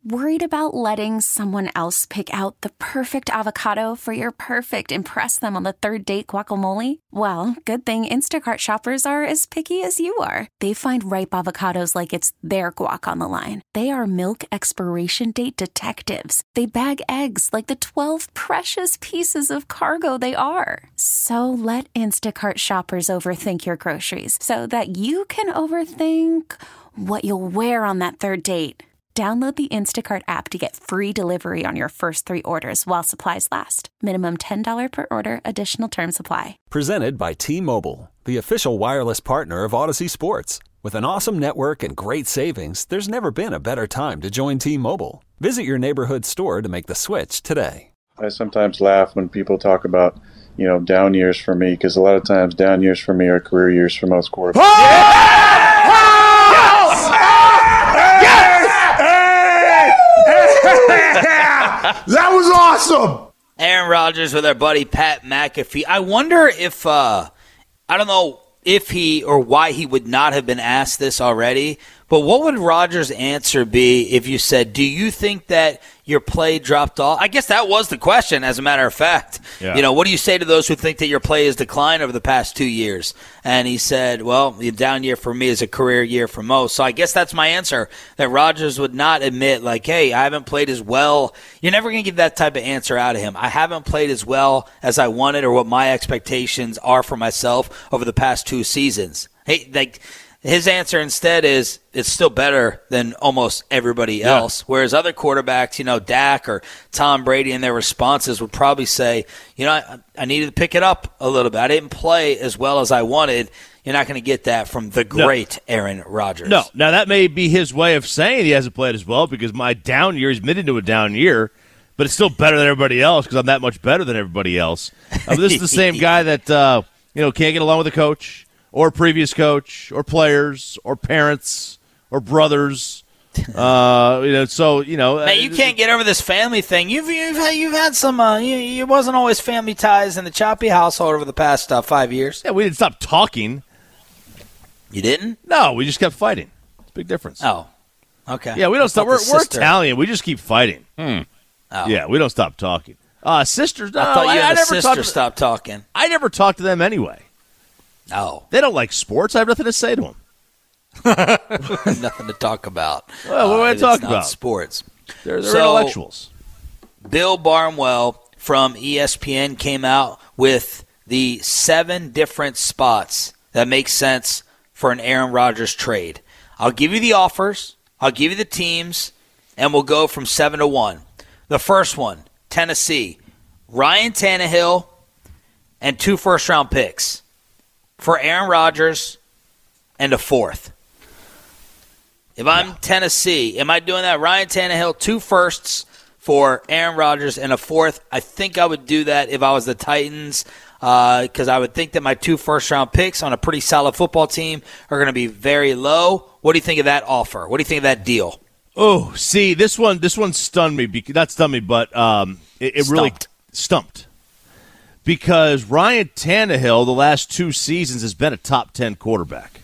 Worried about letting someone else pick out the perfect avocado for your perfect impress them on the third date guacamole? Well, good thing Instacart shoppers are as picky as you are. They find ripe avocados like it's their guac on the line. They are milk expiration date detectives. They bag eggs like the 12 precious pieces of cargo they are. So let Instacart shoppers overthink your groceries so that you can overthink what you'll wear on that third date. Download the Instacart app to get free delivery on your first 3 orders while supplies last. Minimum $10 per order. Additional terms apply. Presented by T-Mobile, the official wireless partner of Odyssey Sports. With an awesome network and great savings, there's never been a better time to join T-Mobile. Visit your neighborhood store to make the switch today. I sometimes laugh when people talk about, down years for me, because a lot of times down years for me are career years for most quarterbacks. That was awesome. Aaron Rodgers with our buddy Pat McAfee. I wonder if, I don't know if he or why he would not have been asked this already, but what would Rodgers' answer be if you said, do you think that your play dropped off? I guess that was the question, as a matter of fact. Yeah. What do you say to those who think that your play has declined over the past 2 years? And he said, well, the down year for me is a career year for most. So I guess that's my answer, that Rodgers would not admit, like, hey, I haven't played as well. You're never going to get that type of answer out of him. I haven't played as well as I wanted or what my expectations are for myself over the past 2 seasons. Hey, his answer instead is it's still better than almost everybody else. Yeah. Whereas other quarterbacks, Dak or Tom Brady in their responses would probably say, I needed to pick it up a little bit. I didn't play as well as I wanted. You're not going to get that from the great Aaron Rodgers. No. Now, that may be his way of saying he hasn't played as well because my down year, he's admitted to a down year, but it's still better than everybody else because I'm that much better than everybody else. This is the same guy that, can't get along with the coach, or previous coach, or players, or parents, or brothers. Man, you can't get over this family thing. You've had some. You wasn't always family ties in the Choppy household over the past 5 years. Yeah, we didn't stop talking. You didn't? No, we just kept fighting. It's a big difference. Oh, okay. Yeah, we don't stop. We're Italian. We just keep fighting. Oh. Yeah, we don't stop talking. Sisters. No, I thought you and I the sister stopped talking. I never talked to them anyway. Oh. They don't like sports. I have nothing to say to them. Nothing to talk about. Well, what do I talk about? Sports. They're intellectuals. Bill Barnwell from ESPN came out with the 7 different spots that make sense for an Aaron Rodgers trade. I'll give you the offers. I'll give you the teams, and we'll go from 7 to 1. The first one, Tennessee. Ryan Tannehill and 2 first-round picks for Aaron Rodgers and a 4th. If I'm Tennessee, am I doing that? Ryan Tannehill, 2 firsts for Aaron Rodgers and a 4th. I think I would do that if I was the Titans because I would think that my 2 first-round picks on a pretty solid football team are going to be very low. What do you think of that offer? What do you think of that deal? Oh, see, this one stunned me. Not stunned me, but it really stumped. Because Ryan Tannehill, the last 2 seasons, has been a top 10 quarterback.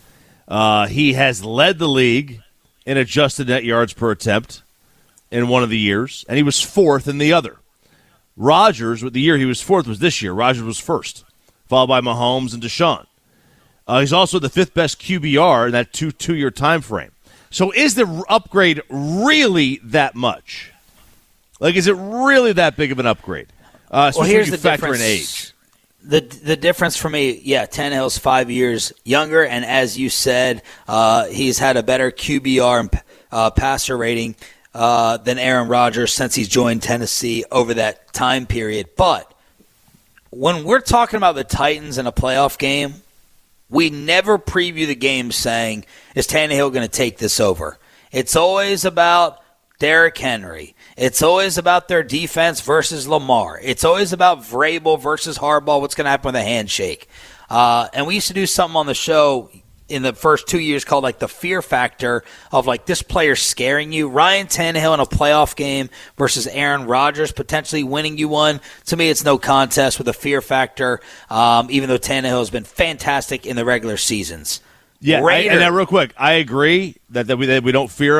He has led the league in adjusted net yards per attempt in one of the years, and he was 4th in the other. Rodgers, the year he was 4th was this year. Rodgers was 1st, followed by Mahomes and Deshaun. He's also the 5th best QBR in that two-year time frame. So is the upgrade really that much? Like, is it really that big of an upgrade? Well, here's the factor difference. In age. The difference for me, Tannehill's 5 years younger, and as you said, he's had a better QBR and passer rating than Aaron Rodgers since he's joined Tennessee over that time period. But when we're talking about the Titans in a playoff game, we never preview the game saying, is Tannehill going to take this over? It's always about Derrick Henry. It's always about their defense versus Lamar. It's always about Vrabel versus Harbaugh, what's going to happen with a handshake. And we used to do something on the show in the first 2 years called like the fear factor of like this player scaring you. Ryan Tannehill in a playoff game versus Aaron Rodgers potentially winning you one. To me, it's no contest with a fear factor, even though Tannehill has been fantastic in the regular seasons. Yeah, and now real quick, I agree that we don't fear him.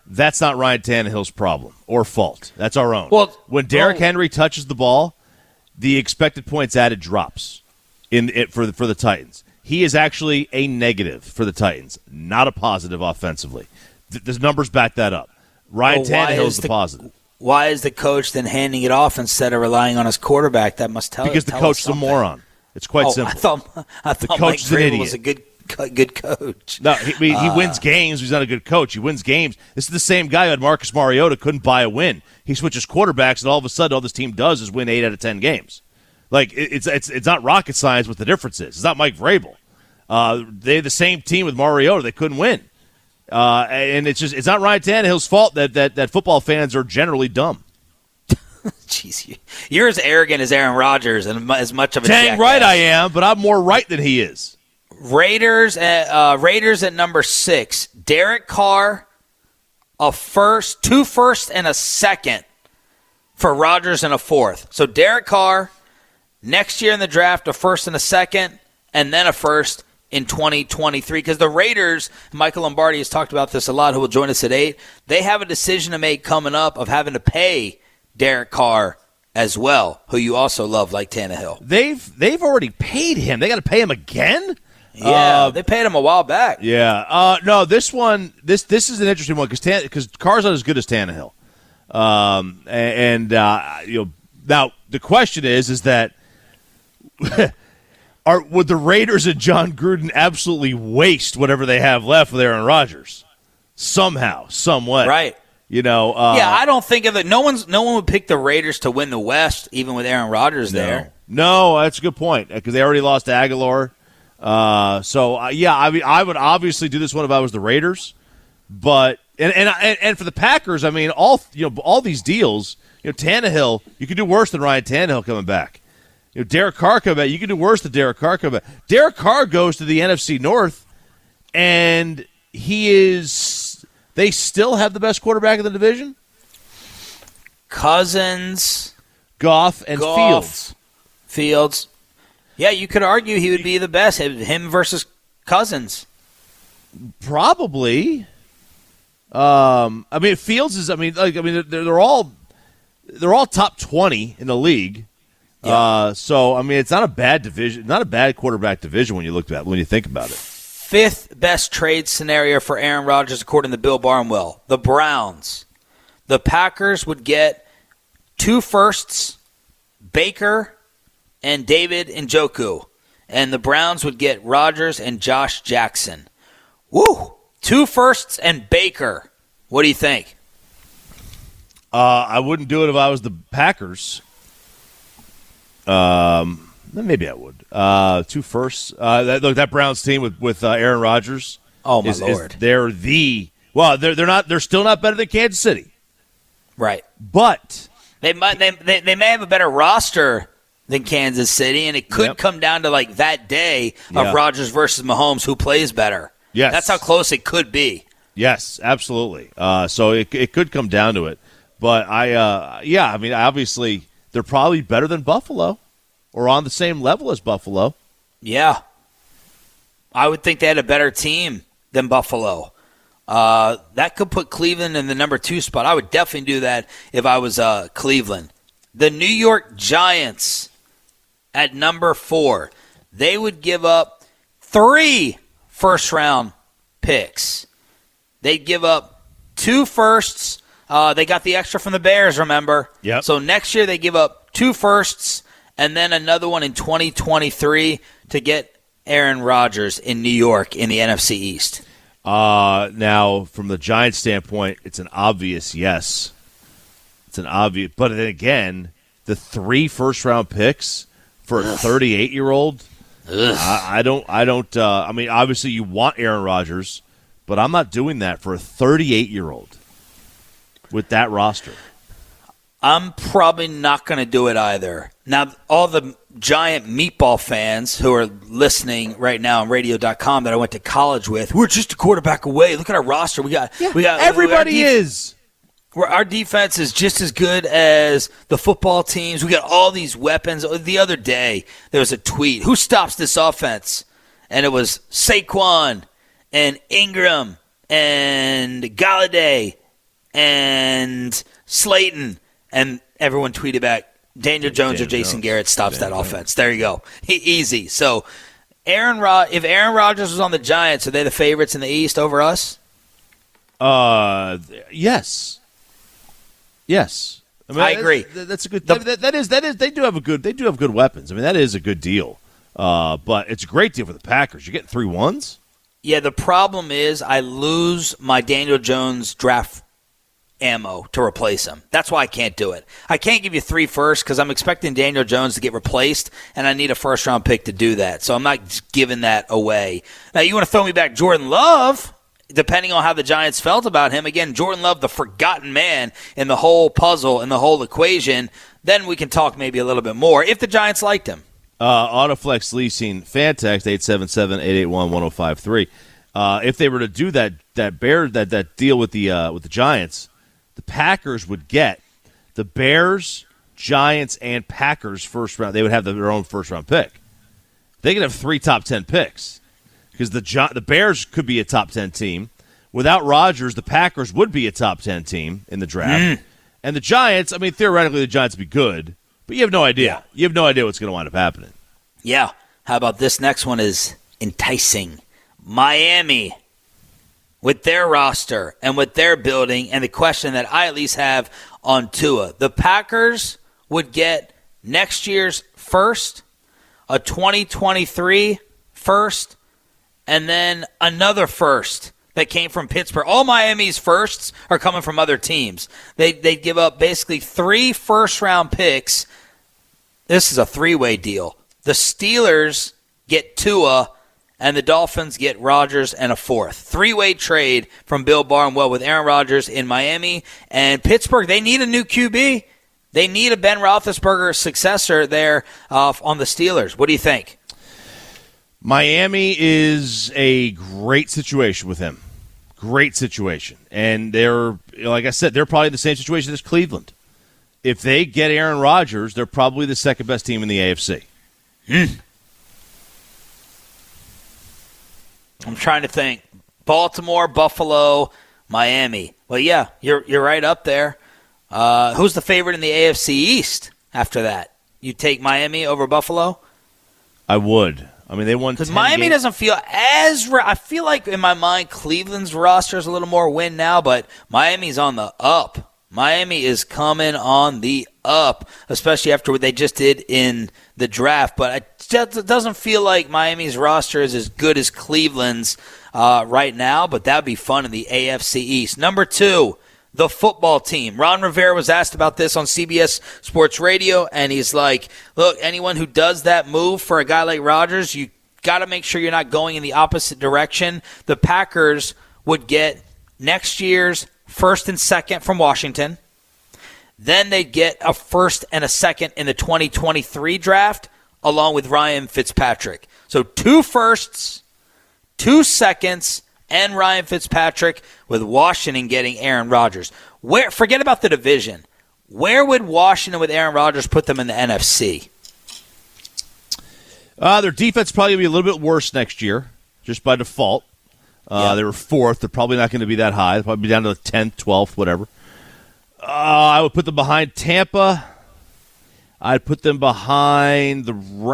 That's not Ryan Tannehill's problem or fault. That's our own. Well, when Derrick Henry touches the ball, the expected points added drops for the Titans. He is actually a negative for the Titans, not a positive offensively. The numbers back that up. Ryan Tannehill is the positive. Why is the coach then handing it off instead of relying on his quarterback? That must tell because the coach is a moron. It's quite simple. I thought Mike Vrabel was a good coach. No, he wins games. He's not a good coach. He wins games. This is the same guy who had Marcus Mariota, couldn't buy a win. He switches quarterbacks, and all of a sudden, all this team does is win 8 out of 10 games. Like it's not rocket science what the difference is. It's not Mike Vrabel. They're the same team with Mariota. They couldn't win, and it's not Ryan Tannehill's fault that football fans are generally dumb. Jeez, you're as arrogant as Aaron Rodgers and as much of a dang jackass. Right I am, but I'm more right than he is. Raiders at number 6. Derek Carr, a first, 2 firsts, and a second for Rodgers and a 4th. So Derek Carr, next year in the draft, a first and a second, and then a first in 2023. Because the Raiders, Michael Lombardi has talked about this a lot, who will join us at 8, they have a decision to make coming up of having to pay Derek Carr as well, who you also love like Tannehill. They've already paid him. They got to pay him again? Yeah, they paid him a while back. Yeah. No, this is an interesting one because Carr's not as good as Tannehill. Now the question is that would the Raiders and John Gruden absolutely waste whatever they have left with Aaron Rodgers somehow, some way? Right. I don't think of it. No one would pick the Raiders to win the West, even with Aaron Rodgers there. No, that's a good point because they already lost Aguilar. I would obviously do this one if I was the Raiders, but and for the Packers, I mean, all these deals, Tannehill, you could do worse than Ryan Tannehill coming back. Derek Carr coming back, you could do worse than Derek Carr coming back. Derek Carr goes to the NFC North, and they still have the best quarterback in the division. Cousins, Goff, and Fields. Yeah, you could argue he would be the best. Him versus Cousins. Probably. Fields is. They're all top 20 in the league. Yeah. It's not a bad division, not a bad quarterback division when you think about it. 5th best trade scenario for Aaron Rodgers, according to Bill Barnwell. The Browns. The Packers would get 2 firsts, Baker and David Njoku. And the Browns would get Rodgers and Josh Jackson. Woo! 2 firsts and Baker. What do you think? I wouldn't do it if I was the Packers. Maybe I would. 2 firsts. That Browns team with Aaron Rodgers. Oh my Lord! They're still not better than Kansas City. Right. But they may have a better roster than Kansas City, and it could come down to like that day of Rodgers versus Mahomes, who plays better. Yes. That's how close it could be. Yes, absolutely. So it could come down to it. But obviously they're probably better than Buffalo or on the same level as Buffalo. Yeah. I would think they had a better team than Buffalo. That could put Cleveland in the number 2 spot. I would definitely do that if I was Cleveland. The New York Giants at number 4. They would give up 3 first-round picks. They'd give up 2 firsts. They got the extra from the Bears, remember? Yep. So next year they give up 2 firsts and then another one in 2023 to get Aaron Rodgers in New York in the NFC East. Now, from the Giants' standpoint, it's an obvious yes. But then again, the 3 first-round picks for a 38-year-old, I don't. Obviously you want Aaron Rodgers, but I'm not doing that for a 38-year-old with that roster. I'm probably not going to do it either. Now, all the Giant meatball fans who are listening right now on radio.com that I went to college with, we're just a quarterback away. Look at our roster. We got everybody is. Our defense is just as good as the football teams. We got all these weapons. The other day, there was a tweet. Who stops this offense? And it was Saquon and Ingram and Galladay and Slayton. And everyone tweeted back, Daniel Jones or Jason Garrett stops that offense. There you go. Easy. So if Aaron Rodgers was on the Giants, are they the favorites in the East over us? Yes. I mean, I agree. That's a good. That is. They do have good weapons. I mean, that is a good deal. But it's a great deal for the Packers. You're getting 3 1s. Yeah. The problem is I lose my Daniel Jones draft ammo to replace him. That's why I can't do it. I can't give you 3 firsts because I'm expecting Daniel Jones to get replaced, and I need a first-round pick to do that. So I'm not giving that away. Now, you want to throw me back Jordan Love? Depending on how the Giants felt about him, again, Jordan Love, the forgotten man in the whole puzzle, in the whole equation, then we can talk maybe a little bit more if the Giants liked him. Autoflex Leasing Fantext 877-881-1053. If they were to do that deal with the Giants, the Packers would get the Bears, Giants, and Packers first round. They would have their own first round pick. They could have 3 top 10 picks. Because the Bears could be a top 10 team. Without Rodgers, the Packers would be a top 10 team in the draft. And the Giants, I mean, theoretically, the Giants would be good, but you have no idea. Yeah. You have no idea what's going to wind up happening. Yeah. How about this next one is enticing. Miami, with their roster and with their building, and the question that I at least have on Tua. The Packers would get next year's first, a 2023 first, and then another first that came from Pittsburgh. All Miami's firsts are coming from other teams. They give up basically 3 first-round picks. This is a 3-way deal. The Steelers get Tua, and the Dolphins get Rodgers and a 4th. 3-way trade from Bill Barnwell with Aaron Rodgers in Miami. And Pittsburgh, they need a new QB. They need a Ben Roethlisberger successor there on the Steelers. What do you think? Miami is a great situation with him. Great situation. And they're, like I said, they're probably in the same situation as Cleveland. If they get Aaron Rodgers, they're probably the second best team in the AFC. I'm trying to think. Baltimore, Buffalo, Miami. Well, yeah, you're right up there. Who's the favorite in the AFC East after that? You take Miami over Buffalo? I would. I mean, they won 10 because Miami games. doesn't feel as I feel like in my mind Cleveland's roster is a little more win now, but Miami's on the up. Miami is coming on the up, especially after what they just did in the draft. But it doesn't feel like Miami's roster is as good as Cleveland's right now, but that would be fun in the AFC East. Number 2, the football team. Ron Rivera was asked about this on CBS Sports Radio, and he's like, look, anyone who does that move for a guy like Rodgers, you got to make sure you're not going in the opposite direction. The Packers would get next year's first and second from Washington. Then they'd get a first and a second in the 2023 draft, along with Ryan Fitzpatrick. So 2 firsts, 2 seconds, and Ryan Fitzpatrick, with Washington getting Aaron Rodgers. Forget about the division. Where would Washington with Aaron Rodgers put them in the NFC? Their defense probably going to be a little bit worse next year, just by default. They were 4th. They're probably not going to be that high. They'll probably be down to the 10th, 12th, whatever. I would put them behind Tampa. I'd put them behind the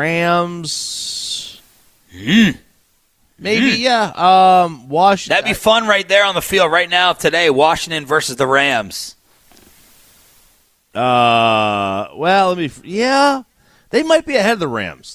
Rams. Maybe, yeah. Washington. That'd be fun right there on the field right now today, Washington versus the Rams. Well, they might be ahead of the Rams.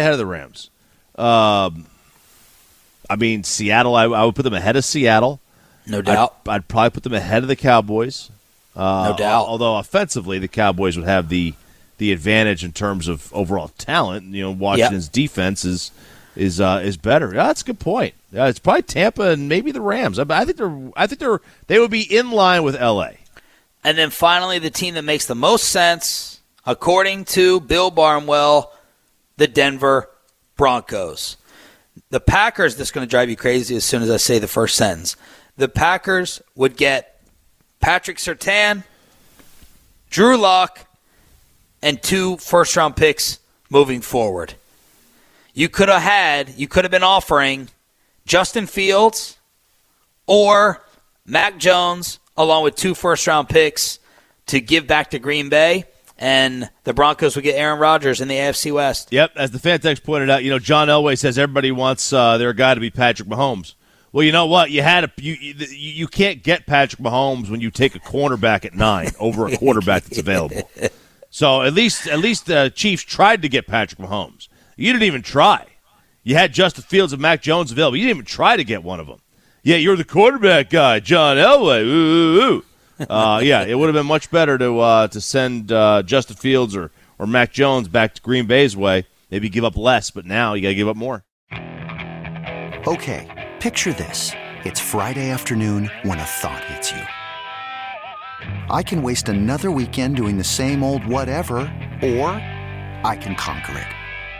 I mean, Seattle, I would put them ahead of Seattle. No doubt. I'd probably put them ahead of the Cowboys. No doubt. Although offensively, the Cowboys would have the advantage in terms of overall talent. You know, Washington's defense is better. Yeah, that's a good point. Yeah, it's probably Tampa and maybe the Rams. I think they would be in line with LA. And then finally, the team that makes the most sense, according to Bill Barnwell, the Denver Broncos. The Packers, this is going to drive you crazy as soon as I say the first sentence. The Packers would get Patrick Surtain, Drew Lock, and 2 first-round picks moving forward. You could have been offering Justin Fields or Mac Jones along with 2 first-round picks to give back to Green Bay, and the Broncos would get Aaron Rodgers in the AFC West. Yep, as the Fantex pointed out, John Elway says everybody wants their guy to be Patrick Mahomes. Well, you know what? You can't get Patrick Mahomes when you take a cornerback at 9 over a quarterback that's available. So at least the Chiefs tried to get Patrick Mahomes. You didn't even try. You had Justin Fields and Mac Jones available. You didn't even try to get one of them. Yeah, you're the quarterback guy, John Elway. Ooh. It would have been much better to send Justin Fields or Mac Jones back to Green Bay's way. Maybe give up less, but now you got to give up more. Okay, picture this. It's Friday afternoon when a thought hits you. I can waste another weekend doing the same old whatever, or I can conquer it.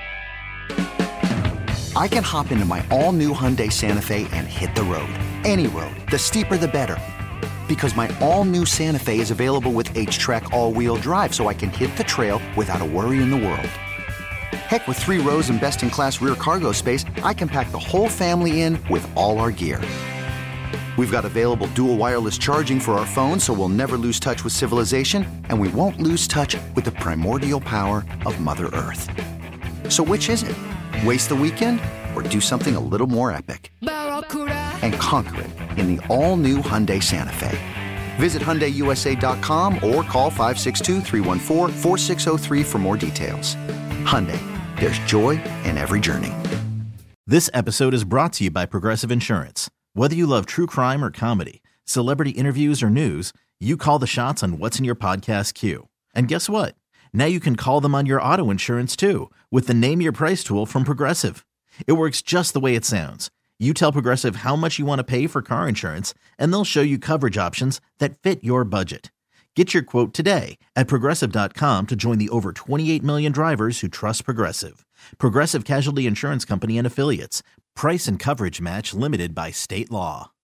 I can hop into my all-new Hyundai Santa Fe and hit the road. Any road. The steeper, the better. Because my all-new Santa Fe is available with H-Track all-wheel drive, so I can hit the trail without a worry in the world. Heck, with 3 rows and best-in-class rear cargo space, I can pack the whole family in with all our gear. We've got available dual wireless charging for our phones, so we'll never lose touch with civilization, and we won't lose touch with the primordial power of Mother Earth. So which is it? Waste the weekend or do something a little more epic? And conquer it in the all-new Hyundai Santa Fe. Visit HyundaiUSA.com or call 562-314-4603 for more details. Hyundai, there's joy in every journey. This episode is brought to you by Progressive Insurance. Whether you love true crime or comedy, celebrity interviews or news, you call the shots on what's in your podcast queue. And guess what? Now you can call them on your auto insurance too with the Name Your Price tool from Progressive. It works just the way it sounds. You tell Progressive how much you want to pay for car insurance, and they'll show you coverage options that fit your budget. Get your quote today at Progressive.com to join the over 28 million drivers who trust Progressive. Progressive Casualty Insurance Company and Affiliates. Price and coverage match limited by state law.